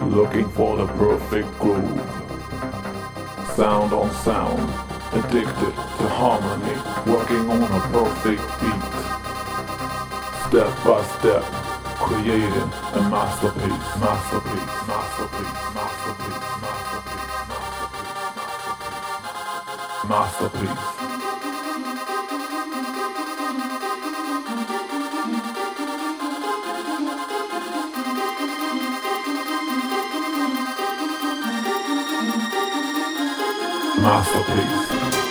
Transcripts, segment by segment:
Looking for the perfect groove. Sound on sound, addicted to harmony, working on a perfect beat. Step by step, creating a masterpiece, masterpiece, masterpiece, masterpiece, masterpiece, masterpiece. Masterpiece.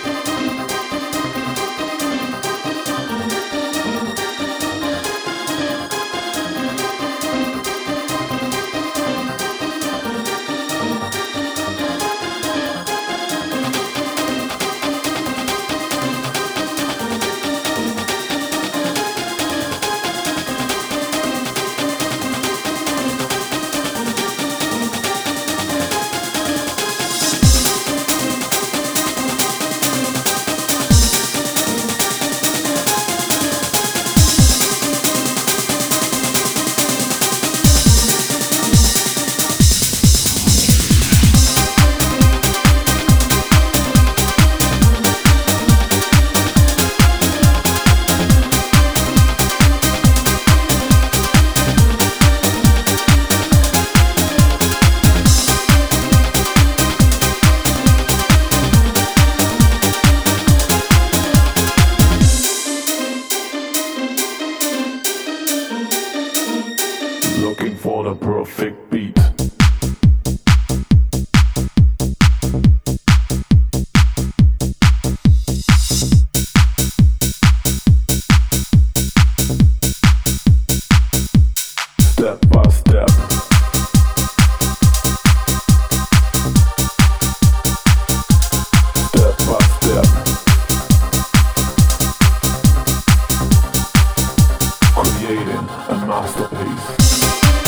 Looking for the perfect beat. Step by step. Step by step. Creating a masterpiece.